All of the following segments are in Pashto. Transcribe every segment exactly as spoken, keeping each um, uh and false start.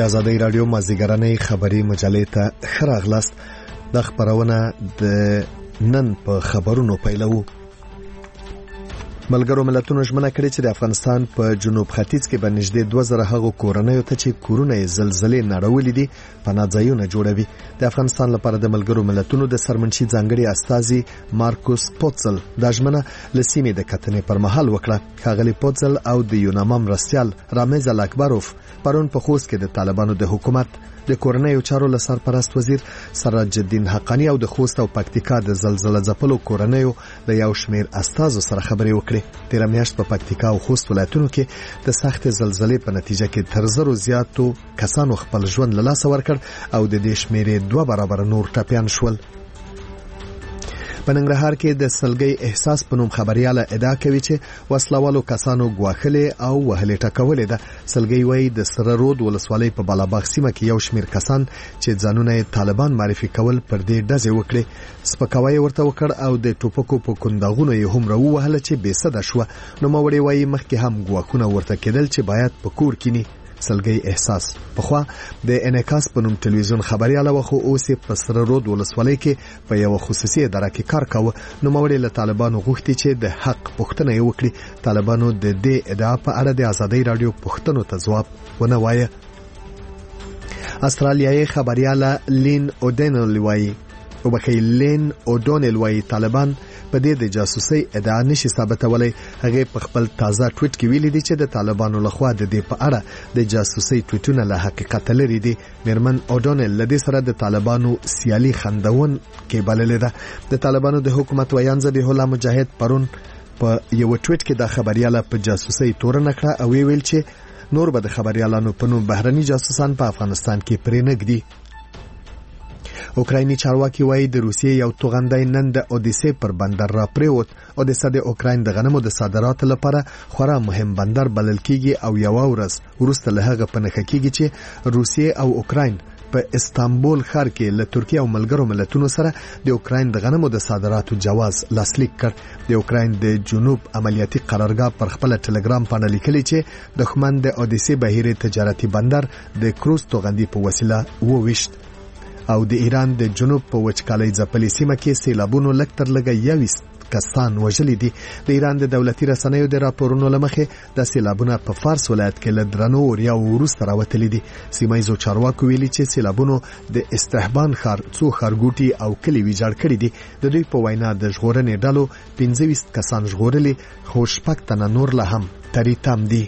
د آزادۍ رادیو مازیګرنۍ خبري مجلې ته ښه راغلاست. د خبرونه د نن په خبرونو پیلوو. ملګرو ملتونو ژمنه کړې چې د افغانستان په جنوب ختیځ کې به نږدې دوه زره هغو کورنیو ته چې کورونه یې زلزلې نړولې دي پناه ځایونه جوړوي. د افغانستان لپاره د ملګرو ملتونو د سرمنشي ځانګړي استازي مارکوس پوتزل د ژمنه له سیمې د کتنې پر مهال وکړه. ښاغلي پوتزل او د یوناما مرستیال رامیز الاکبروف پرون په خوست کې د طالبانو د حکومت د کورنیو چارو له سرپرست وزیر سراج الدین حقانی او د خوست او پکتیکا د زلزلې ځپلو کورنیو د یو شمیر استازو سره خبرې وکړې. تیر میاشت په پکتیکا او خوست ولایتونو کې د سخت زلزلې په نتیجه کې تر زرو زیاتو کسانو خپل ژوند له لاسه ورکړ او د دې شمیرې دوه برابر نور ټپیان شول. په ننګرهار کې د سلګي احساس په نوم خبرياله ادعا کوي چې وسلوالو کسانو غواخلې او وهلې ټکولې ده. سلګي وایي د سره رود ولسوالۍ په بالاباغ سیمه کې یو شمیر کسان چې ځانونه طالبان معرفي کول پر دې ډزې وکړي. سپکاوی ورته وکړ او د ټوپکو په کنداغونو یې هم راووهله چې بې سده شوه. نو موري وایي مخکې هم غواخونه ورته کېدل چې باید په کور کینی. سلګي احساس پخوا د انعکاس په نوم ټلویزیون خبرياله وخو اوس په سره رود ولسوالۍ کې په یو خصوصي اداره کې کار کاوه. نو موري له طالبانو غوښتي چې د حق پوښتنه وکړي. طالبانو د دې ادعا په اړه د آزادۍ رادیو پوښتنو ته ځواب ونه وایه. استرالیایي خبرياله لین اودنل وایي او بخې لین اودونل وایي طالبان په دې د جاسوسي ادعا نشي ثابتولای. هغه په خپل تازه ټویټ کې ویلي دي چې د طالبانو لخوا د دې په اړه د جاسوسي ټویټونه له حقیقت لري دي. میرمن اودونل لدې سره د طالبانو سیالي خندون کې بللې ده. د طالبانو د حکومت ویان ذبیح الله مجاهد پرون په یو ټویټ کې د خبرياله په جاسوسي تورن کړه او ویل چې نور به د خبريالانو په نوم بهرني جاسوسان په افغانستان کې پرې نګدي. اوکرایني چارواکي وایي د روسیې یو توغندای نن د اودیسه پر بندر را پریوت. اودیسه د اوکراین د غنمو د صادراتو لپاره خورا مهم بندر بلل کیږي او یو ورځ وروسته له هغه پنهخه کیږي چې روسیې او اوکراین په استانبول ښار کې له ترکیه او ملګرو ملتونو سره د اوکراین د غنمو د صادراتو جواز لاسلیک کړ. د اوکراین د جنوب عملیاتي قرارګاه پر خپل ټلګرام باندې لیکلي چې دښمن د اودیسه بهیره تجارتي بندر د کروز توغندي په وسیله وويشت. او د ایران د جنوب په وچکالۍ ځپلې سیمه کې سیلابونو لږ تر لږه یویس کسان وژلي دي. د ایران د دولتي رسنیو د راپورونو لمخې د سیلابونو په فارس ولایت کې له درنو اوریا وروسته راوتلي دي. سیمایي چارواکو ویلي چې سیلابونو د استحبان ښار څو ښارګوټي او کلی ویجاړ کړي دي. د دوی په وینا د ژغورنې ډلو پنځه ویشت کسان ژغورلي خو شپږ تنه نور لا هم تری تم دي.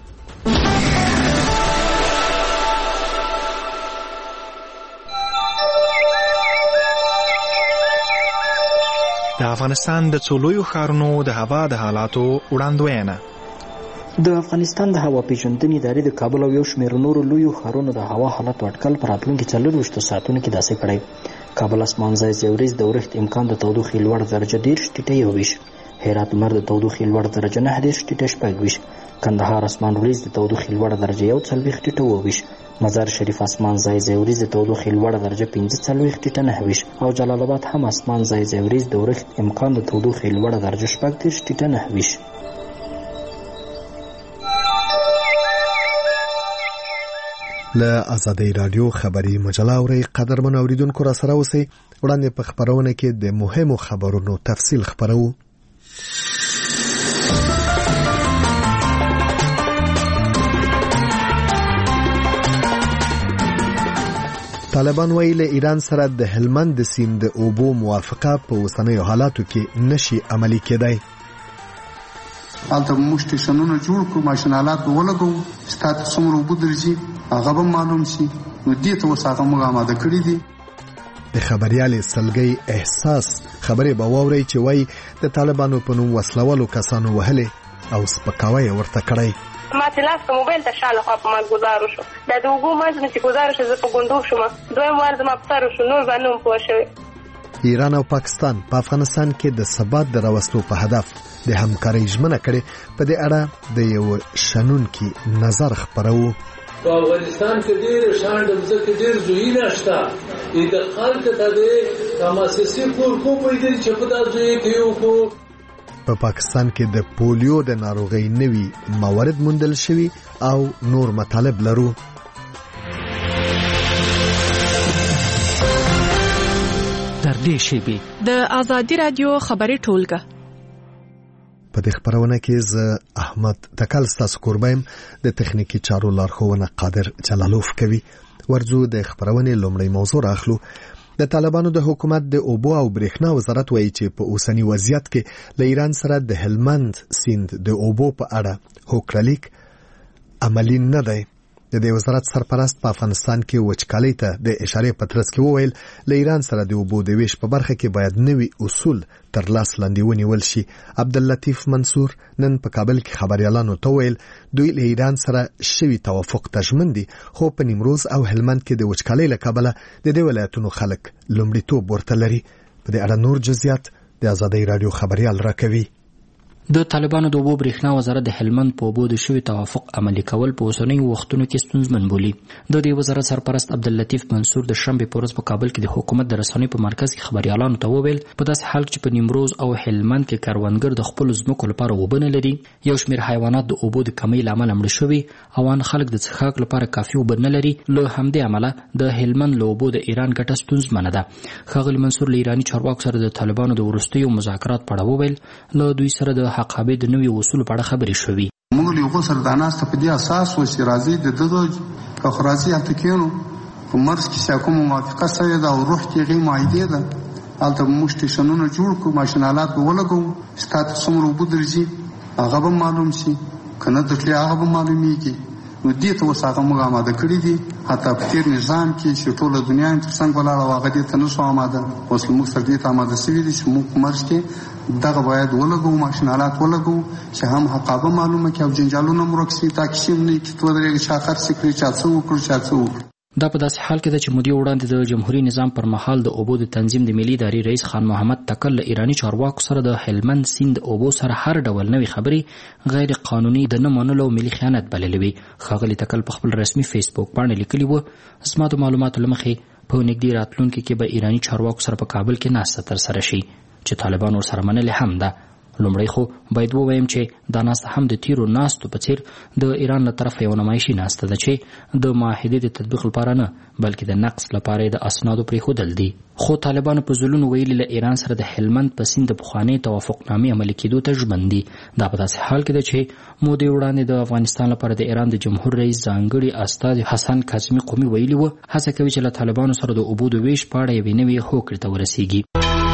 د افغانستان د څولویو ښارونو د هوا د حالاتو وړاندوینه. د افغانستان د هوا پیژندنې ادارې د کابل او یو شمېر نورو لویو ښارونو د هوا حالت اټکل پر راتلونکي څلورویشتو ساعتونو کې داسې کړی. کابل اسمان ځای ځای ورځ د اورښت امکان د تودوخې لوړ درجه دېرش ټیټه یو ویشت، هرات لمر د تودوخې لوړ درجه نهه دېرش ټیټه شپږ ویشت، کندهار اسمان ورځ د تودوخې لوړ درجه یو څلوېښت ټیټه اووه ویشت، مزار شریف اسمان ځای ځای ورځ د تودوخې لوړ درجه پنځه څلوېښت ټیټه نهه ویشت او جلال آباد هم اسمان ځای ځای ورځ د اورښت امکان د تودوخې لوړ درجه شپږ دېرش ټیټه نهه ویشت. له آزادۍ رادیو خبري مجله اوري قدرمن اوریدونکو را سره اوسئ. وړاندې په خبرونه کې د مهمو خبرونو تفصیل خبرو. طالبان ویل ایران سره د هلمند سیند د اوبو موافقه په اوسنیو حالاتو کې نشي عملي کېدای. البته موږ سټیشنونه جوړ کړو، ماشینالات ولګو، ستاسو څومره اوبه درځي هغه به معلوم شي. نو دې ته وساته موږ آماده کړی دي. د خبريالې سلګي احساس خبرې به واوري چې وای د طالبانو په نوم وسلوالو کسانو وهلې او سپکاوی ورته کړی. ما چې لاس په موبایل ته شاله خوا په ما ګزارو شو. دا د اوبو منځ مې چې ګزارو شو زه په ګوندوک شوم. دویم وار زما په سر شو، نور به نه وم پوه شوې. ایران او پاکستان په افغانستان کې د ثبات د راوستو په هدف د همکارۍ ژمنه کړې. په دې اړه د یو شنونکي نظر خپرو. په افغانستان کې ډېر شان د ځکه ډېر زوینه شته. د خلک ته د تماسسي کور کو پیدا چې په داسې کې یو کو. په پاکستان کې د پولیو د ناروغۍ نوي موارد موندل شوي او نور مطالب لرو. نږدې شیبې. د آزادي رادیو خبري ټولګه. په دې خبرونه کې ز احمد تکل ستاسو کوربایم د تخنیکی چارو لارښوونه قادر جلالوف کوي. ورځو د خبرونه لومړی موضوع راخلو. د طالبانو د حکومت د اوبو او برېښنا وزارت وایي چې په اوسنی وضعیت کې له ایران سره د هلمند سیند د اوبو په اړه هوکړلیک عملی نه دی. د دې وزارت سرپرست په افغانستان کې وچکالۍ ته د اشارې په ترڅ کې وویل له ایران سره د اوبو د ویش په برخه کې باید نوي اصول تر لاس لاندې ونیول شي. عبداللطیف منصور نن په کابل کې خبريالانو ته ویل دوی له ایران سره شوی توافق تضمین دي، خو په نیمروز او هلمند کې د وچکالۍ له کبله د دې ولایتونو خلک لومړیتوب ورته لري. په دې اړه نور جزئیات د آزادۍ رادیو خبريال راکوي. د طالبانو د اوبو برېښنا وزارت د هلمند په اوبو د شوي توافق عملي کول په اوسنیو وختونو کې ستونزمن بولي. د دې وزارت سرپرست عبداللطیف منصور د شنبې په ورځ په کابل کې د حکومت د رسنیو په مرکز کې خبريالانو ته وویل په داسې حال کې په نیمروز او هلمند کې کروندګر د خپل ځمکو لپاره اوبه نه لري، یو شمېر حیوانات د اوبو د کمۍ له امله مړه شوي او ان خلک د څښاک لپاره کافي اوبه نه لري. له همدې امله د هلمند له اوبو د ایران ګټه ستونزمنه ده. ښاغلي منصور له ایراني چارواکو سره د طالبانو د وروستیو مذاکرات په اړه وویل له دوی سره د حقابې د نوي اصول په اړه خبرې شوې. موږ له غوسر د اناسته په دې اساس و چې راځي د دغه اخراجي التکینو په مرز کې کوم موافقه سوی ده او روح کې غي معاهده ده. البته موږ ټیشنونه جوړ کوو، ماشینالات ولګو، ستاسو څومره وبو درځي هغه به معلوم شي، کنه د کلی هغه به معلومیږي. نو دې ته وساغه موږ آماده کړی دي. حتی په تیر نظام کې چې ټوله دنیا تر څنګ ولاړه واغه دې ته نشو آماده، اوس موږ سره دې ته آماده شوي دي چې موږ مرز کې دغه باید ولګو، ماشینالات ولګو چې هم حقابه معلومه کې او جنجالونه مرکسي تاکي شي نه کې تو درې شاخر سکري چا څو وکړو چا څو. دا په داسې حال کې ده چې مودې وړاندې د جمهوریت نظام پر مهال د اوبو د تنظیم د ملي ادارې رئیس خان محمد تکل له ایراني چارواکو سره د هلمند سیند اوبو سره هر ډول نوې خبرې غیر قانوني د نه منلو ملي خیانت بللې وي. ښاغلي تکل په خپل رسمي فیسبوک باندې لیکلي و زما د معلوماتو له مخې په نږدې راتلونکي کې به ایراني چارواکو سره په کابل کې ناسته ترسره شي چې طالبان ورسره منلې هم ده. لومړی خو باید ووایم چې دا ناسته هم د تیرو ناستو په څیر د ایران له طرفه یو نمایشي ناسته ده چې د معاهدې د تطبیق لپاره نه بلکې د نقص لپاره د اسنادو پرېښودل دي. خو طالبانو په ځلونو ویلي له ایران سره د هلمند په سیند د پخوانۍ توافقنامې عملي کېدو ته ژمن دي. دا په داسې حال کې ده چې مودې وړاندې د افغانستان لپاره د ایران د جمهور رئیس ځانګړي استازي حسن کاظمي قومي ویلي و هڅه کوي چې له طالبانو سره د اوبو د ویش په اړه یوې نوې هوکړې ته ورسیږي.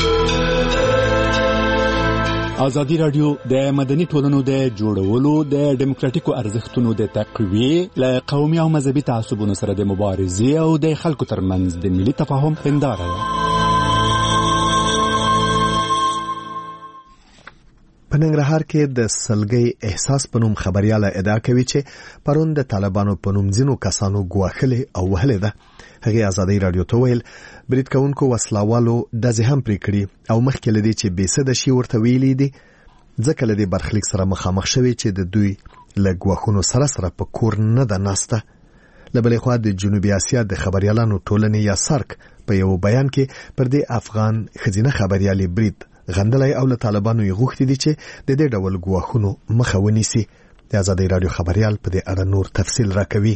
ازادي رادیو د مدني ټولنو د جوړولو د ډیموکراټیکو ارزښتونو د تقویې له قومي او مذهبي تعصبونو سره د مبارزې او د خلکو ترمنځ د ملي تفاهم هنداره ده. په ننګرهار کې د سلګۍ احساس په نوم خبرياله ادعا کوي چې پرون د طالبانو په نوم ځینو کسانو ګواښلې او وهلې ده. هغه آزادۍ رادیو ته ویل برید کوونکو وسلوالو دځه هم پرې کړی او مخکې لدی چې بیسده شي ورته ویلي دي ځکه لدی برخلیک سره مخامخ شوی چې د دوی له ګواښونو سره سره په کور نه ده ناسته. له بلې خوا د جنوبي اسیا د خبريالانو ټولنې یا سارک په یو بیان کې پر دې افغان خزینه خبريالي برید غندلای او له طالبانو یې غوښتي دي چې د دې ډول ګواښونو مخه ونیسي. د آزادۍ رادیو خبريال په دې اړه نور تفصیل راکوي.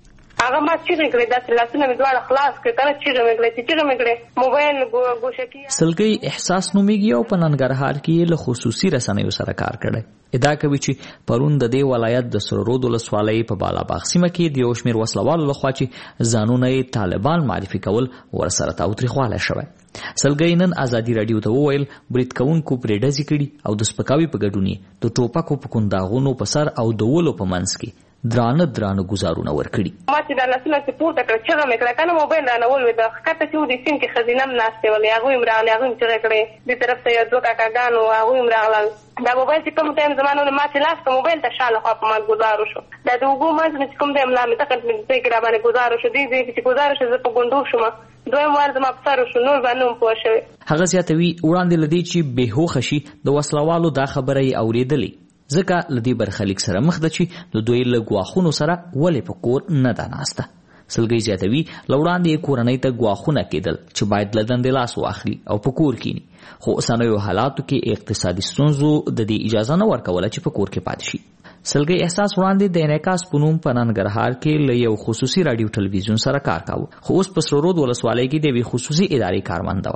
هغه ما چې غږړې د لاسونه مې دواړه خلاص کړ کله چې غږړې چې غږړې موبایل ګوشکی سلګۍ احساس نومېږي او په ننګرهار کې له خصوصي رسنیو سره کار کړی. ادعا کوي چې پرون د دې ولایت د سرورود ولسوالۍ په بالاباغ سیمه کې د یو شمېر وسلوالو لخوا چې ځانونه یې طالبان معرفي کول ورسره تاوتریخوالی شوی. سلګۍ نن آزادي رادیو ته وویل برید کوونکو پرې ډزې کړي او د سپکاوي په ګډون یې د ټوپکو په کنداغونو په سر او د ولو په منځ کې درانه درانه گزارونه ورکړي. ما چې د لاسونه چې پورته کړ چې مې کړه کنه موبایل رانه ولوېده ښکته چې ودې سین کې ښځینه هم ناستې ولې هغوی هم راغلې هغوی هم چغې کړې دې طرف ته یو دوه کاکاګانو هغوی هم راغلل. دا موبایل چې کوم ټایم زما نه ما چې لاس که موبایل ته شا لخوا په ما ګزار وشو دا د اوبو منځ مې چې کوم ټایم لا مې دقت مې ځای کې را باندې ګزار وشو دې ځای کې چې ګزار وشو زه په ګونډو شوم دویم وار زما په سر وشو نور به نه هم پوه شوې. هغه زیاتوي وړاندې له دې چې بېهوښه شي د وسلوالو دا خبره یې اورېدلې ځکه له دې برخلیک سره مخ ده چې د دوی له ګواښونو سره ولې په کور نه ده ناسته. سلګۍ زیاتوي له وړاندې یې کورنۍ ته ګواښونه کېدل چې باید له دندې لاس واخلي او په کور کینی، خو اوسنیو حالاتو کې اقتصادي ستونزو د دې اجازه نه ورکوله چې په کور کې پاتې شي. سلګۍ احساس وړاندې د انعکاس په نوم په ننګرهار کې له یو خصوصي راډیو ټلویزیون سره کار کاوه، خو اوس په سرورود ولسوالۍ کې د یوې خصوصي ادارې کارمنده وه.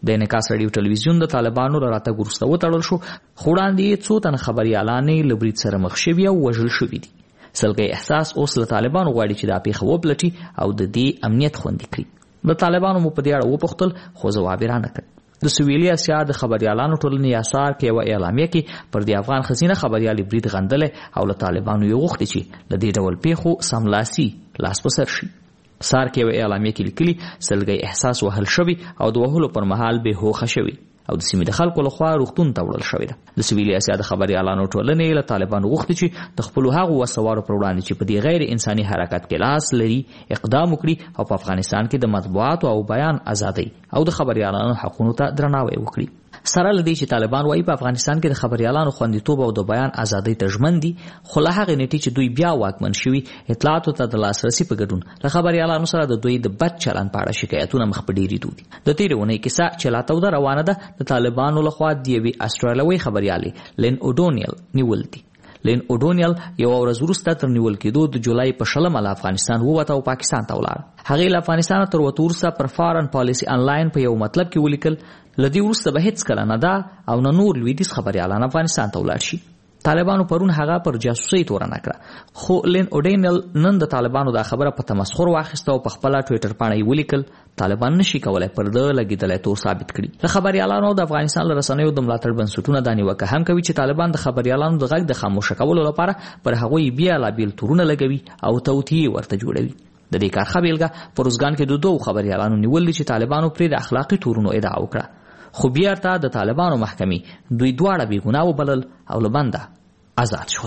د انعکاس رادیو ټلویزیون د طالبانو له راتګ وروسته وتړل شو، خو وړاندې څو تنه خبریالان له برید سره مخ شوي او وژل شوي دي. سلګۍ احساس اوس له طالبانو غواړي چې دا پیښه وپلټي او د دې امنیت خوندي کړي. د طالبانو مو په دې اړه وپوښتل خو ځواب یې رانه کړ. د سویلي اسیا د خبریالانو ټولنې یاسار کې یوه اعلامیه کې پر د افغان ښځینه خبریالې برید غندلی او له طالبانو یې غوښتي چې له دې ډول پیښو سملاسي لاس په سر شي. سار کې یوه اعلامیه کې لیکلي سلګۍ احساس وهل شوي او د وهلو پر مهال بې هوښه شوي او د سیمې د خلکو لخوا روغتون ته وړل شوې ده. د سویلي اسیا د خبریالانو ټولنې له طالبانو غوښتي چې د خپلو هغو وسوارو پر وړاندې چې په دې غیر انساني حرکت کې لاس لري اقدام وکړي او په افغانستان کې د مطبوعاتو او بیان ازادۍ او د خبریالانو حقونو ته درناوی وکړي. سره لدی چې طالبان وايي په افغانستان کې د خبریالانو خوندیتوب او د بیان ازادۍ ته ژمن دي، خو له هغې نیټې چې دوی بیا واکمن شوي اطلاعاتو ته د لاسرسي په ګډون له خبریالانو سره د دوی د بد چلند په اړه شکایتونه مخ په ډېرېدو دي. د تېرې اونۍ کیسه چې لا توده روانه ده د طالبانو لخوا د یوې اسټرالیوۍ خبریالې لین اوډونیل نیول دي. لین اوډونیل یو ورځ وروسته تر نیول کېدو د جولای په شلمه له افغانستان ووته او پاکستان ته ولاړه. هغې له افغانستانه تر وتو وروسته پر فارن پالیسي انلاین په یو مطلب کې ولیکل له دې وروسته به هېڅکله نه ده او نه نور لویدیځ خبریالان افغانستان ته ولاړ شي. طالبانو پرون هغه پر جاسوسۍ تورنه کړه، خو لین اوډینل نن د طالبانو دا خبره په تمسخر واخیسته او په خپله ټویټر پاڼه یې ولیکل طالبان نشي کولی پر ده لګېدلی تور ثابت کړي. د خبریالانو او د افغانستان له رسنیو د ملاتړ بنسټونه دا نیوکه هم کوي چې طالبان د خبریالانو د غږ د خاموشه کولو لپاره پر هغوی بېلابېل تورونه لګوي او توطیې ورته جوړوي. د دې کار ښه بېلګه په روزګان کې د دوو خبریالانو نیول دي چې طالبانو پرې د اخلاقي تورونو ادعا وکړه، خو بیرته د طالبانو محکمې دوی دواړه بې ګناه وبلل او له بنده آزاد شول.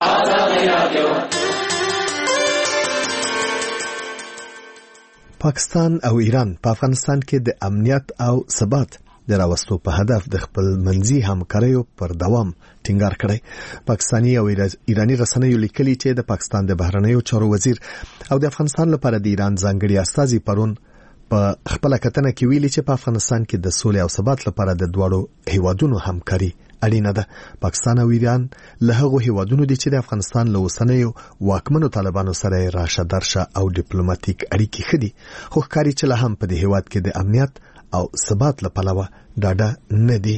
پاکستان او ایران په افغانستان کې د امنیت او ثبات د راوستو په هدف د خپل منځي همکاریو پر دوام ټینګار کړی. پاکستاني او ایرانی رسنیو لیکلي چې د پاکستان د بهرنیو چارو وزیر او د افغانستان لپاره د ایران ځانګړي استازي پرون په خپل کتنه کې ویلي چې په افغانستان کې د سولې او ثبات لپاره د دواړو هیوادونو همکاري اړینه ده. پاکستان او ایران له هغو هیوادونو دي چې د افغانستان له اوسنیو واکمنو طالبانو سره راشه درشه او ډیپلوماټیک اړیکې ښه دي، خو ښکاري چې لا هم په دې هیواد کې د امنیت او ثبات له پلوه ډاډه نه دي.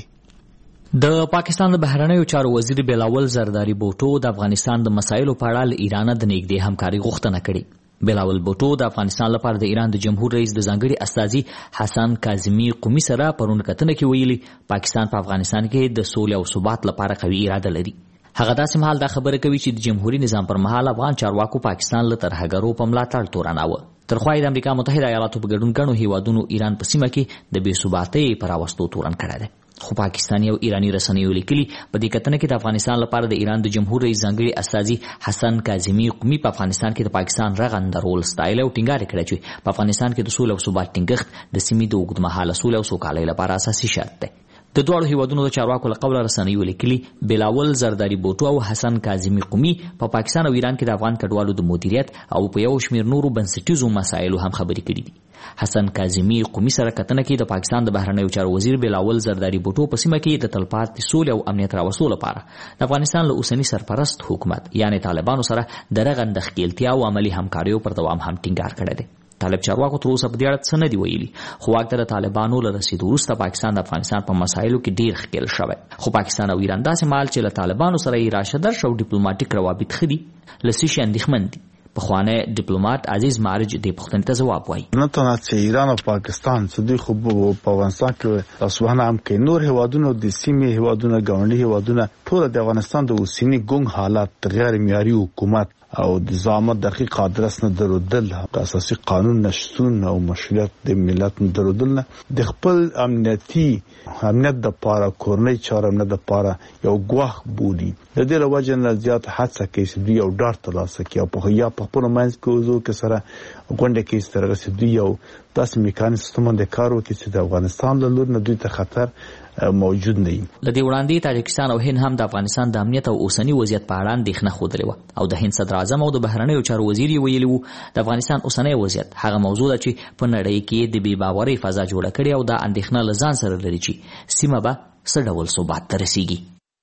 د پاکستان د بهرنیو چارو وزیر بلاول زرداری بوټو د افغانستان د مسایلو په اړه له ایران د نږدې همکاري غوښتنه کړې. بلاول بوټو د افغانستان لپاره د ایران د جمهور رئیس د ځانګړي استازي حسن کاظمي قومي سره پرون کتنه کې ویلي پاکستان په افغانستان کې د سولې او ثبات لپاره قوي اراده لري. هغه داسې مهال دا خبره کوي چې د جمهوریت نظام پر مهال افغان چارواکو پاکستان له ترهګرو په ملاتړ تورناوه. ترخوا د امریکا متحده ایالاتو په ګډون ګڼو هیوادونو ایران په سیمه کې د بې ثباتۍ پر راوستو تورن کړی دی. خو پاکستاني او ایرانی رسنیو لیکلي په دې کتنه کې د افغانستان لپاره د ایران د جمهور رئیس ځانګړي استازي حسن کاظمي قومي په افغانستان کې د پاکستان رغنده رول ستایل او ټینګار کړی چې په افغانستان کې د سولې او ثبات ټینګښت د سیمې د اوږدمهاله سولې او سوکالۍ لپاره اساسي شرط دی. د دواړو هیوادونو د چارواکو له قوله رسنیو لیکلي بلاول زرداری بوټو او حسن کاظمي قومي په پاکستان او ایران کې د افغان کډوالو د مدیریت او په یو شمېر نورو بنسټیزو مسایلو هم خبرې کړي دي. حسن کاظمي قومي سره کتنه کې د پاکستان د بهرنیو چارو وزیر بلاول زرداری بوټو په سیمه کې د تلپاتې سولې او امنیت راوستلو لپاره د افغانستان له اوسني سرپرست حکومت یعنی طالبانو سره د رغنده ښکېلتیا او عملي همکاریو پر دوام هم ټینګار کړی دی. طالب چارواکو تر اوسه په دې اړه څه نه دي ویلي، خو واک ته د طالبانو له رسېدو وروسته پاکستان د افغانستان په مسایلو کې ډېر ښکېل شوی. خو پاکستان او ایران داسې مهال چې له طالبانو سره یې راشه درشه او ډیپلوماټیک روابط ښه دي له څه شي اندېښمن دي. پخوانی ډیپلوماټ عزیز مارج دې پوښتنې ته ځواب وایي. نه تنها چې ایران او پاکستان چې دوی خو په افغانستان کې تاسو هم کې نور هیوادونو د سیمې هیوادونو ګاونډي هیوادونه ټول د افغانستان د اوسني ګونګ حالات غیر معیاري حکومت او د ضامن دقیق ادرس نه درودل د اساسي قانون نشتون او مشروعیت د ملت نه درودل نه د خپل امنیتي امنیت د پاره کورنۍ چارم نه د پاره یو غواخ بودی د دې لوجه نه زیات حادثه کې چې دوی یو ډار ترلاسه کوي او په یا په خپل منځ کې وزو کې سره غونډه کې سترګه چې دوی یو داسې میکانیزم د کارو کې چې د افغانستان له لور نه دوی ته خطر موجود نه وي. لدې وړاندې تاجکستان او هند هم د افغانستان د امنیت او اوسنی وضعیت په اړه اندېښنه ښودلې وه او د هند صدر اعظم او د بهرنیو چارو وزیر یې ویلي وو د افغانستان اوسنی وضعیت هغه موضوع ده چې په نړۍ کې د بې باورۍ فضا جوړه کړې او دا اندېښنه له ځان سره لري چې سیمه به څه ډول ثبات ته رسیږي.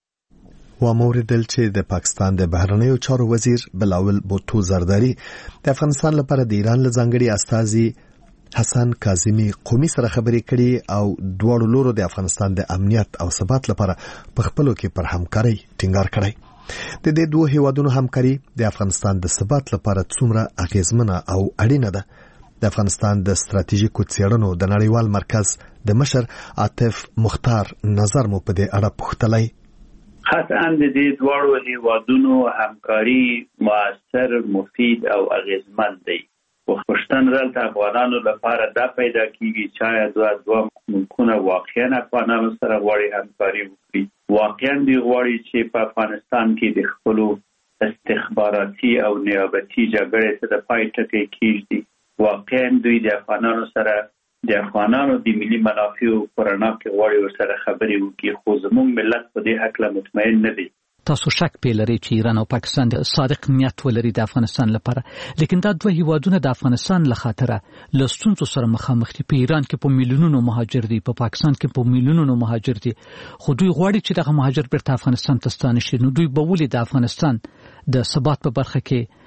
وموردل چې د پاکستان د بهرنیو چارو وزیر بلاول بوټو زرداری د افغانستان لپاره د ایران له ځانګړي استازي حسن کاظمی قومي سره خبرې کړي او دواړو لورو د افغانستان د امنیت او ثبات لپاره په خپلو کې پر همکارۍ ټینګار کړی. د دې دوه هیوادونو همکاري د افغانستان د ثبات لپاره څومره اغیزمنه او اړینه ده. د افغانستان د ستراتیژیکو څېړنو د نړیوال مرکز د مشر عاطف مختار نظر مو په دې اړه پوښتلی. قطعاً د دې دواړو هیوادونو همکاري مؤثر، مفید او اغیزمن دی. وختن دلته افغانانو لپاره دا پیدا کیږي چې دوه دوه ملکونه واقعا افغانانو سره غواړي همکاري وکړي. واقعا دی غواړي چې په افغانستان کې د خپلو استخباراتي او نیابتي جګړې ته د پای ټکی کیږي. واقعا دوی د افغانانو سره د افغانانو د ملي منافعو پر اړه کې غواړي ورسره خبرې وکړي، خو زموږ ملت په دې حق لا مطمئن نه دی. تاسو شک پیلري چې ایران او پاکستان د صادق نیت ولري د افغانستان لپاره، لیکن دا دوه هیوادونه د افغانستان له خاطره له ستونزو سره مخامخ دي. په ایران کې په میلیونونو مهاجر دي، په پاکستان کې په میلیونونو مهاجر دي، خو دوی غواړي چې دغه مهاجر بیرته افغانستان ته ستانه شي. نو دوی به ولې د افغانستان د ثبات په برخه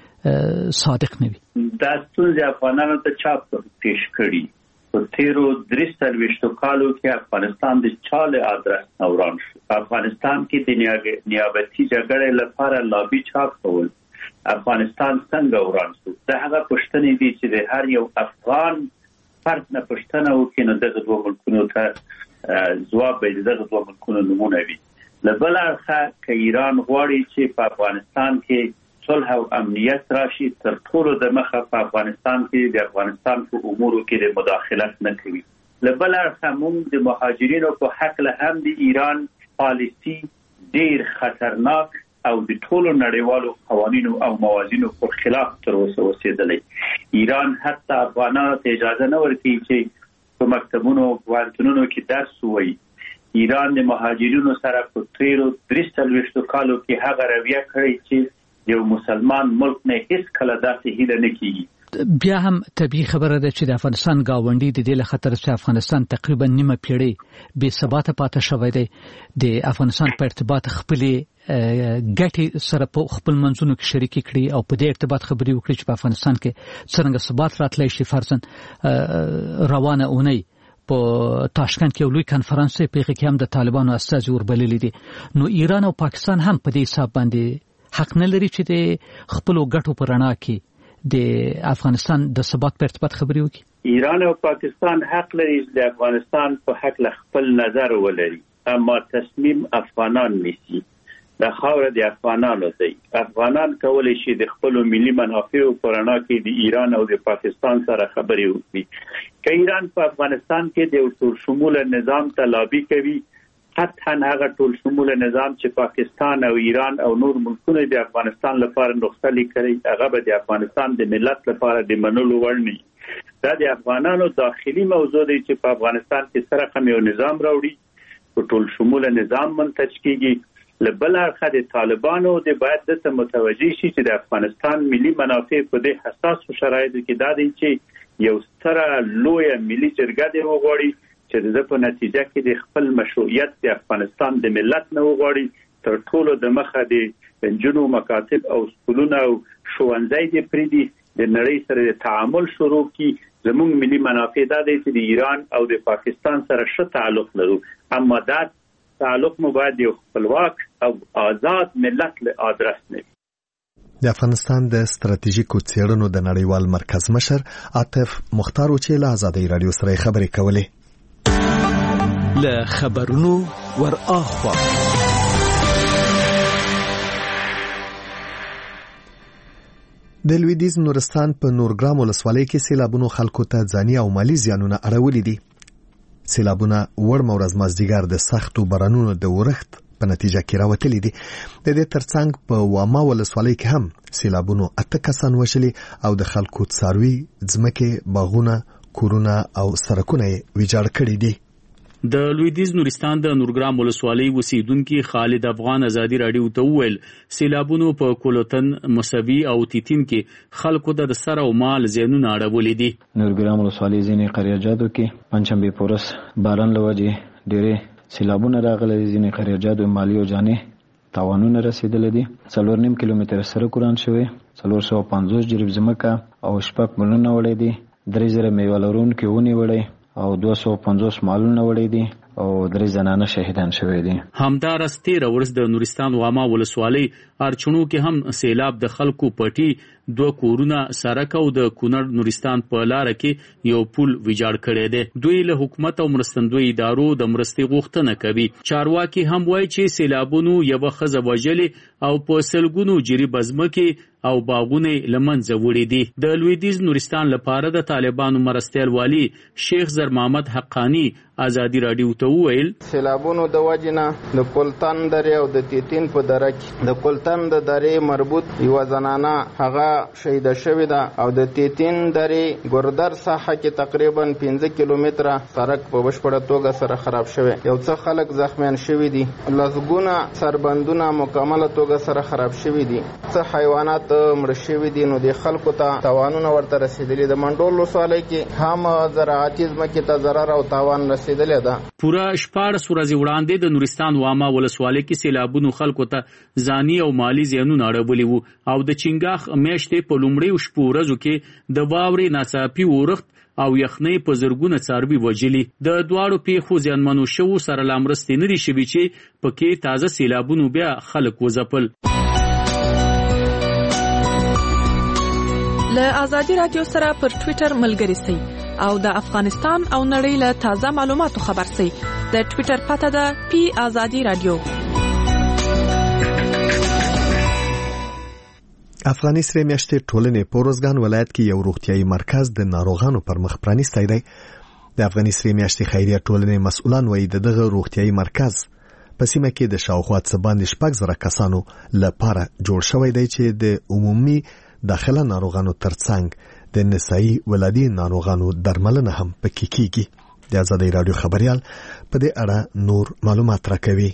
کې صادق نه وي؟ دا ستونزې افغانانو ته چا پیش کړي؟ په تیرو درې څلوېښتو کالو کې افغانستان د چاله آدرس نوران شو. افغانستان کې د نیابتي جګړې لپاره لابي چا کول، افغانستان څنګه وران شو؟ دا هغه پوښتنې دي چې د هر یو افغان فرد نه پوښتنه وکړي، نو دغه دوه ملکونو ته ځواب به دغه دوه ملکونو نمونه وي. له بل اړخه که ایران غواړي چې په افغانستان کې صلح او امنیت راشي، تر ټولو د مخه په افغانستان کې د افغانستان په امورو کې د مداخلت نه کوي. له بل اړخه موږ د مهاجرینو په حق له هم د ایران پالیسي ډیر خطرناک او د ټولو نړیوالو قوانینو او موازینو پر خلاف تر اوسه اوسېدلی. ایران حتی افغانانو ته اجازه نه ورکوي چې په مکتبونو او پوهنتونونو کې درس ووایي. ایران د مهاجرینو سره په تیرو درې څلوېښتو کالو کې هغه رویه کړې چې یو مسلمان ملک نه هیڅ کله داسې هیله نه کیږي. بیا هم طبیعي خبره ده چې د افغانستان گاونډي د دې له خطر چې افغانستان تقریبا نیمه پیړۍ بې ثباته پاتې شوی دی. د افغانستان په ارتباط خپلې ګټې سره په خپل منځونو کې شریکي کړي او په دې ارتباط خبرې وکړي چې په افغانستان کې څنګه ثبات راتلی شي. فرضاً روانه اونۍ په تاشکند کې یو لوی کنفرانس په هغه کې هم د طالبانو استازي وربللي دي. نو ایران او پاکستان هم په دې حساب باندې حق نه لري چې د خپلو ګټو په رڼا کې د افغانستان د ثبات په ارتباط خبرې وکړي. ایران او پاکستان حق لري چې د افغانستان په حق له خپل نظر ولري، اما تصمیم افغانان نیسي. د خاوره د افغانانو دی. افغانان کولی شي د خپل ملي منافعو په رڼا کې د ایران او د پاکستان سره خبرې وکړي. که ایران په افغانستان کې د ټول شموله نظام ته لابي کوي، حتی هغه ټول شموله نظام چې پاکستان او ایران او نور ملکونه د افغانستان لپاره نسخه لیکلي، هغه به د افغانستان د ملت لپاره د منلو وړ نه وي. دا د افغانانو داخلي موضوع دی چې په افغانستان کې سره کوم یو نظام راوړي، په ټول شموله نظام منتج کیږي. له بل اړخه د طالبانو د باید د متوجي شي چې د افغانستان ملي منافع په دې حساسو شرایطو کې دا دي چې یو ستره لوی ملي جرګه دی وغواړي چې د په نتیجه کې د خپل مشروعیت د افغانستان د ملت نه وغواړي. تر ټولو د مخه د انجونو مکاتب او سکولونه او ښوونځي د پریدي د نړۍ سره د تعامل شروع کی. زموږ ملي منافع دا دی چې د ایران او د پاکستان سره ښه تعلق لرو، اما دا تعلق مو باید یو خپلواک او آزاد ملت له آدرس نه وي. د افغانستان د ستراتیژیکو څېړنو د نړیوال مرکز مشر عاطف مختار چې له آزادۍ رادیو سره خبرې کولې. له خبرونو ور اخوا د لویدیز نورستان په نورګرام ولسوالۍ کې سیلابونو خلکو ته ځاني او مالی زیانونه اړولي دي. سیلابونه ورم ورځ مازدیګر د سختو بارانونو د ورښت په نتیجه کې راوتلي دي. د دې ترڅنګ په واما ولسوالۍ کې هم سیلابونو اته کسان وشلي او د خلکو څاروي ځمکې، باغونه، کورونه او سړکونه ویجاړ کړي دي. د لویدیز نورستان د نورګرام ولسوالۍ اوسیدونکي خالد افغان ازادي رادیو ته وویل سیلابونو په کولوتن، مسوي او تیتیم کې خلکو ته د سر او مال زیانونه اړولي دي. نورګرام ولسوالۍ ځینې قریاجاتو کې پنځمبه پورس باران لوجه ډېرې سیلابونه راغلي. ځینې قریاجاتو مالی او جاني تاوانونه رسیدلي دي. څلور نیم کیلومتر سره قران شوی، څلور سوه پنځوس جریب ځمکه او شپږ ملونه وړي دي. درې زره میوه لرونکي ونې وړي او دوه سوه پنځوس مالونه وړي دي او درې زنانه شهیدان شوي دي. همدارس تیره ورځ د نورستان واما ولسوالۍ ارچڼو کې هم سیلاب د خلکو پټي دوه کورونه سړک او د کونړ نورستان په لاره کې یو پل ویجاړ کړی دی. دوی له حکومت او مرستندوی ادارو د مرستې غوښتنه کوي. چارواکي هم وایي چې سیلابونو یوه ښځه وژلې او په سلګونو جریب ځمکې او باغونه له منځه وړي دي. د لویدیځ نورستان لپاره د طالبانو مرستیال والی شیخ زر محمد حقانی ازادي رادیو ته وویل سیلابونو د وجنه د کولتن درې او د تیتین په دره کې د کولتن د درې مربوط یو زنانه هغه شهیده شوې ده او د تیتین درې ګردر ساحه کې تقریبا پنځه کیلومتره سړک په بشپړه توګه سره خراب شوی. یو څه خلک زخمیان شوي دي. لسګونه سربندونه مکمله توګه سره خراب شوي دي. څه حیوانات مړ شوي دي. نو د خلکو ته تاوانونه ورته رسیدلي. د منډول ولسوالۍ کې هم زراعتي ځمکې ته ضرر او تاوان رسیدلی. پوره شپاړس ورځې وړاندې د نورستان واما ولسوالۍ کې سیلابونو خلکو ته ځاني او مالي زیانونه اړولي وو او د چنګاخ میاشتې په لومړیو شپو ورځو کې د واورې ناڅاپي اورښت او یخنۍ په زرګونه څاروي وژلي. د دواړو پیښو زیانمنو شوو سره لا مرستې نه دي شوي چې پکې تازه سیلابونو بیا خلک وځپل. له آزادي رادیو سره پر ټویټر ملګري سئ او د افغانستان او نړۍ له تازه معلوماتو خبر سئ. د ټویټر پته ده پی آزادي رادیو. افغاني سره میاشتې ټولنې په روزګان ولایت کې یو روغتيایي مرکز د ناروغانو پر مخ پرانیستی دی. د افغاني سره میاشتې خیریه ټولنې مسؤلان وایي دغه روغتيایي مرکز په سیمه کې د شاوخوا څه باندې شپږ زره کسانو لپاره جوړ شوی دی چې د عمومي داخله ناروغانو ترڅنګ د نسایي ولادي ناروغانو درملنه هم پکې کیږي. د آزادۍ رادیو خبريال په دې اړه نور معلومات راکوي.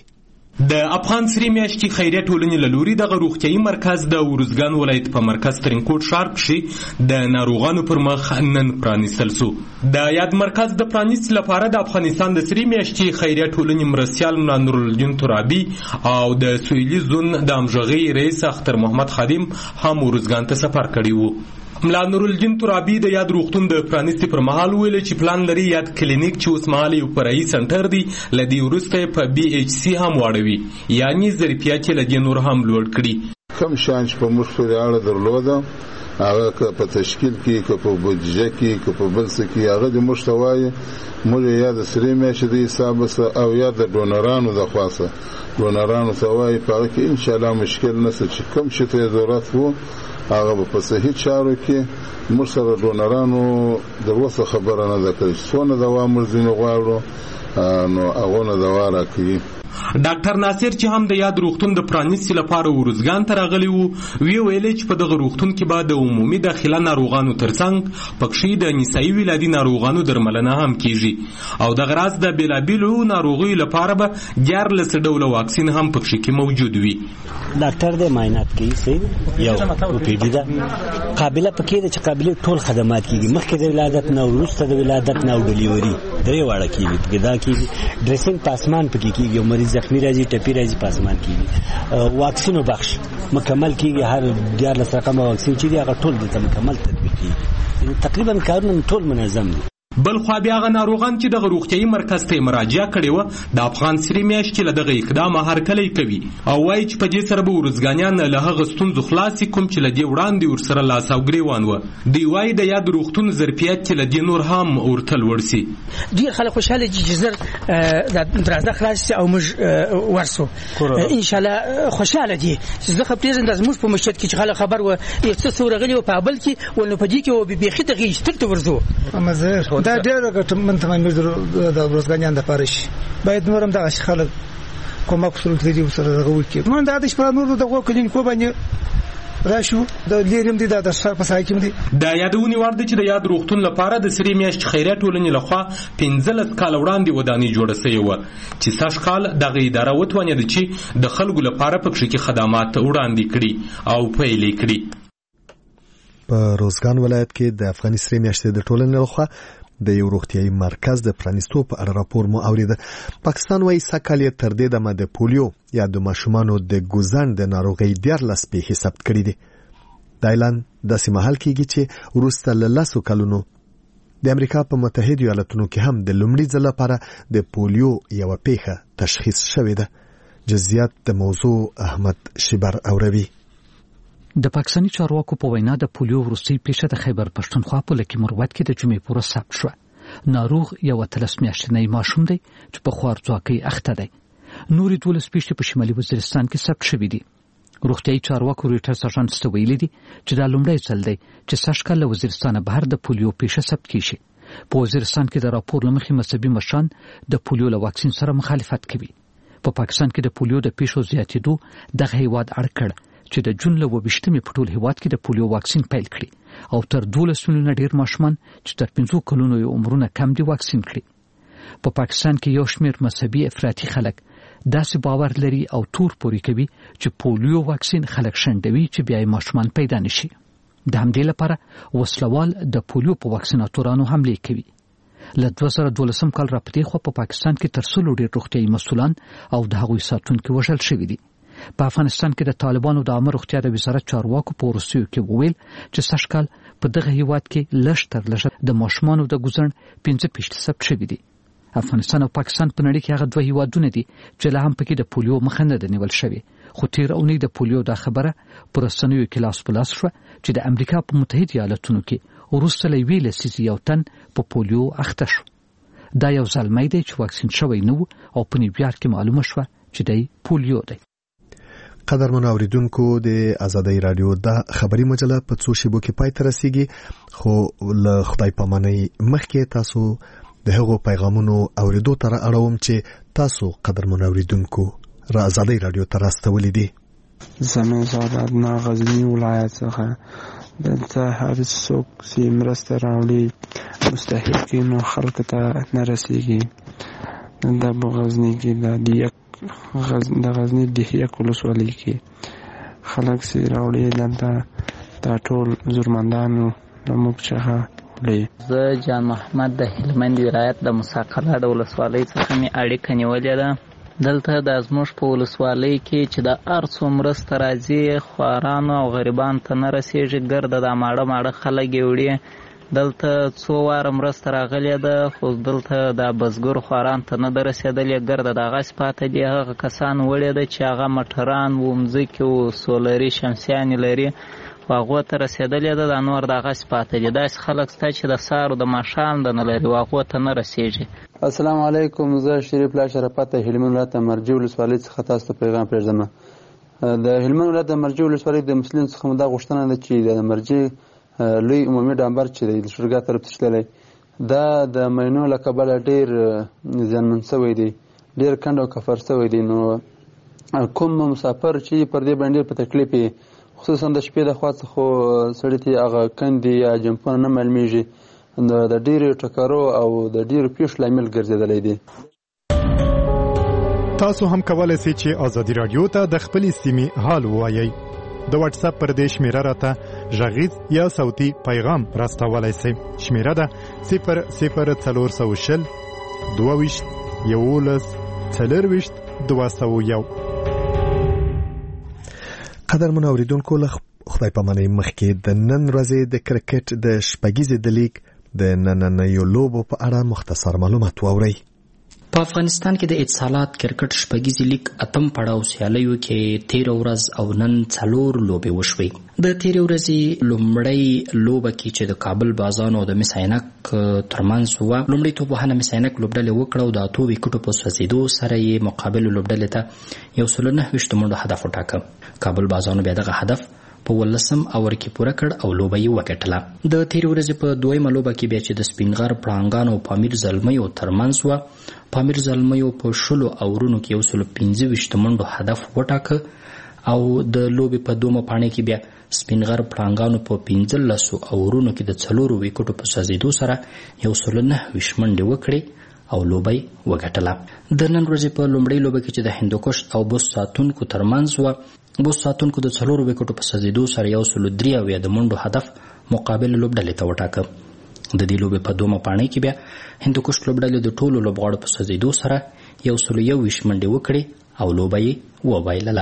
د افغان سری میاشتې خیریه ټولنې له لوري د روغتيایي مرکز د ورزګان ولایت په مرکز ترینکوټ ښار کې د ناروغانو پر مخ نن پرانیستل شو. د یاد مرکز د پرانیست لپاره د افغانستان د سری میاشتې خیریه ټولنې مرستیال نورالدین ترابي او د سویلي زون د امژغي رئیس اختر محمد خادم هم ورزګان ته سفر کړی وو. ملا نورالدین ترابي د یاد روغتون د پرانیستي پر مهال ویل چې پلان لري یاد کلینیک چې اوس مهال یو فرعي سنټر دی لدی ورسته په بي ایچ سي هم واړوي یعنی ظرفیت چې لدی نور هم لوړ کړي. کوم شان چې په موږ پورې اړه درلوده هغه په تشکیل کې که په بودجه کې که په بل څه کې هغه د مشتوای موږ یا د سری میاشتې د حساب او یا د ډونرانو د خاصه ډونرانو سوای په کې ان شاء الله مشکل نشي چې کوم شي ته ضرورت وو هغه په صحیح چارو کې موږ سره ډونرانو د وسه خبره نه ده کړې څونه دوا مرزینه غواړو نو هغه نه دوا راکړي. ډاکټر ناصر چې هم د یاد روغتون د پرانیستي لپاره ورزګان ته راغلی وو وی ویل چې په دغه روغتون کې به د عمومي داخله ناروغانو ترڅنګ پکښې د نسایي ولادي ناروغانو درملنه هم کیږي او د غراض د بیلابیلو ناروغیو لپاره به دیارلس ډوله واکسین هم پکښې کې موجود وي. ډاکټر د معاینات کوي سي یو او پی ډی دا قابلیت پکې د چې قابلیت ټول خدمات کیږي مخکې د ولادت نه وروسته د ولادت نه او ډلیوري درې واړه کیږي پکې دا کیږي ډریسینګ پاسمان پکې کیږي او مریض زخمی راځي ټپي راځي پاسمان کیږي واکسینو بخش مکمل کیږي هر دیارلس رقم واکسین چې دی هغه ټول د مکمل تطبیق کیږي تقریبا کارونه ټول منظم دي. بل خو بیا غ ناروغان چې دغه روغتيایي مرکز ته مراجعه کړي و د افغان سری میاشتې له دغه اقدام هرکلی کوي او وایي چې په دې سره به ورزګانیان له هغه ستونزو خلاص کوم چې لدی وړاندې ورسره لاس او ګریوان و. دی وایي د یاد روغتون ظرفیت چې لدی نور هم ورتل ورسي. ډیر خلک خوشاله دي چې زر د درازه خلاص او موږ ورسو ان شاء الله خوشاله دي چې زه خپل ځان د موږ په مشهد کې چې خلک خبر و یڅ سورغلی او په بل کې ولنه په دې کې او به خې دغه سترته ورزو امزه دا ډېر ګټه من ته مې د روزګانیان د پارش باید نورم د خلک کومه کسل تدریو سره غوړي من دا د شپه نور دغه کلینیکو باندې راشو د لیرم دي د شپه په سايکم دي د یادونی ورده چې د یاد روغتون لپاره د سری میاشت خیرات ټولنې لخوا پنځلس کال وړاندې ودانۍ جوړه شوې و چې ساش کال دغه اداره وتوانید چې د خلکو لپاره پکې کې خدمات وړاندې کړي او پیلې کړي. په روزګان ولایت کې د افغاني سری میاشتې د ټولنې لخوا د یو روغتيایي مرکز د پرانیستو په اړه راپور مو اوریده. پاکستان وايي سکهال تر دې دمه د پولیو یا د ماشومانو د ګوزن د ناروغي دیارلس پیښې ثبت کړې دي. د اعلان داسې مهال کېږي چې وروسته له لسو کلونو د امریکا په متحده ایالاتونو کې هم د لومړي ځل لپاره د پولیو یو پیښه تشخیص شوې ده. جزئیات د موضوع احمد شیبر اوروي. د پاکستاني چارواکو په وینا د پولیو وروستۍ پیښه د خیبر پښتونخوا په لکي مروت کې د جمعې پوره ثبت شوه. ناروغ یو اتلس میاشتنی ماشوم دی چې په خوارځواکۍ اخته دی. نورې دولس پیښې په شمالي وزیرستان کې ثبت شوې دي. روغتیايي چارواکو رویټرز اژانس ته ویلي دي چې دا لومړی ځل دی چې سږ کال له وزیرستانه بهر د پولیو پیښه ثبت کیږي. په وزیرستان کې د راپور له مخې مذهبي مشران د پولیو له واکسین سره مخالفت کوي. په پا پاکستان کې د پولیو د پیښو زیاتېدو دغه هیواد اړ کړ چې د جون له وبشتمې په ټول هیواد کې د پولیو واکسین پیل کړي او تر دولس میلیونه ډیر ماشومان چې تر پنځو کلونو یې عمرونه کم دي واکسین کړي. په پا پاکستان کې یو شمېر مذهبي افراطي خلک داسې باور لري او تور پوري کوي چې پولیو واکسین خلک شنډوي چې بیا یې ماشومان پیدا نشي. د همدې لپاره وسلوال د پولیو په واکسیناتورانو حملې کوي. له دوه زره دولسم کال راپدې خو په پاکستان کې تر څلور ډیر روغتیايي مسؤلان او د هغوی ساتونکي وژل شوي دي. په افغانستان کې د طالبانو د عامه روغتیا د وزارت چارواکو په وروستیو کې وویل چې سږ کال په دغه هیواد کې لږ تر لږه د ماشومانو د ګوزڼ پنځه فیصد ثبت شوي دي. افغانستان او پاکستان په نړۍ کې هغه دوه هیوادونه دي چې لا هم پکې د پولیو مخه نه ده نیول شوې. خو تیر اونۍ د پولیو دا خبره په رسنیو کې لاس په لاس شوه چې د امریکا په متحده ایالاتونو کې وروسته له یوې لسیزې یو تن په پولیو اخته شو. دا یو زلمی دی چې واکسین شوی نه و او په نیویارک کې معلومه شوه چې دی پولیو دی. قدرمن اوریدونکو د آزادۍ رادیو د خبري مجله په څو شیبو کې پای ته رسیږي، خو له خدای پامانۍ مخکې تاسو د هغو پیغامونو اوریدو ته اړوم چې تاسو قدرمن اوریدونکو را آزادۍ رادیو ته راستولي دي. زموږ زادنا غزنی ولایت څخه دلته هر څوک چې مرسته راوړي مستحقینو خلکو ته نه رسیږي. د غزنی کې د دیک د غزنی دیک ولسوالۍ کې خلک چې راوړي دلته دا ټول ضرورمندانو له موږ څخه وړي. زه جان محمد د هلمند ولایت د مساقله د ولسوالۍ څخه مې اړیکه نیولې ده. دلته د زموږ په ولسوالۍ کې چې د هر څو مرسته راځي خوارانو او غریبانو ته نه رسېږي. ګرده دا ماړه ماړه خلک یې وړي. دلته څو واره مرسته راغلې ده خو دلته د بزګر خوارانو ته نه ده رسېدلې. ګرده د هغسې پاته دي هغه کسان وړي ده چې هغه مټران و مځکې و سولري شمسیانې لري خو هغو ته رسېدلې ده. دا نور د هغسې پاته دي. داسې خلک شته چې د سهار او د ماښام د نه لري و هغو ته نه رسېږي. السلام علیکم. زه شریف لا شرافت د هلمند ولایت د مرجې ولسوالۍ څخه تاسو ته پیغام پرېږدم. د هلمند ولایت د مرجې ولسوالۍ د مسلمانو څخه مو دا غوښتنه ده چې د مرجې لوی عمومي ډامبر چې دی د شورګا طرف ته تللی دا د مینو له کبله ډېر زیانمن شوی دی، ډېر کند او کفر شوی دی. نو کوم مسافر چې پر دې باندې په تکلیف وي خصوصا د شپې د خوا څخه سړي ته هغه کندې یا جمپونه نه معلومیږي نو د ډېرو ټکرو او د ډېرو پیښو لامل ګرځېدلی دی. تاسو هم کولی شئ چې ازادي راډیو ته د خپلې سیمې حال ووایئ. د واتس اپ پر دې شمیره راته غږیز یا صوتي پیغام راستولی شئ. شمیره ده صفر صفر څلور سوه شل دوه ویشت یولس څلرویشت دوه سوه یو. قدرمن اوریدونکو له خدای پامانۍ مخکې د نن ورځې د کرکټ د شپږیزې د لیګ د نننیو لوبو په اړه مختصر معلومات واورئ. په افغانستان کې د اتصالات کرکټ شپږیزې لیګ اتم پړاو سیالیو کې تیر ورځ او نن څلور لوبې وشوې. د تیر ورځې لومړی لوبه کې چې د کابل بازانو او د مس عینک ترمنځ وه، لومړی توپوهنه مس عینک لوبډلې وکړه او د اتو ویکټو په سوځېدو سره یې مقابل لوبډلې ته یو سل نهه ویشت منډو هدف وټاکه. کابل بازانو بیا دغه هدف په ولسم اور کې پوره کړ او لوبه یې وګټله. د تیر ورځې په دویمه لوبه کې بیا چې د سپینغر پړانګانو او پامیر زلمیو ترمنځ وه، پامیر زلمیو په شلو اورونو کې یو سل پنځه ویشت منډو هدف وټاکه او د لوبې په دومه پاڼې کې بیا سپینغر پړانګانو په پنځلسو اورونو کې د څلورو ویکټو په سوځېدو سره یو سل نهه ویشت منډې وکړې او لوبه یې وګټله. د نن ورځې په لومړۍ لوبه کې چې د هندوکش او بوس ساتونکو ترمنځ وه، بوس ساتونکو د څلورو ویکټو په سوځېدو سره یو سل درې اویا د منډو هدف مقابل لوبډلې ته وټاکه. د دې لوبې په دومه پاڼۍ کې بیا هندوکش لوبډلې د ټولو لوبغاړو په سوځېدو سره یو سل یو ویشت منډې وکړې او لوبه یې وبایلله.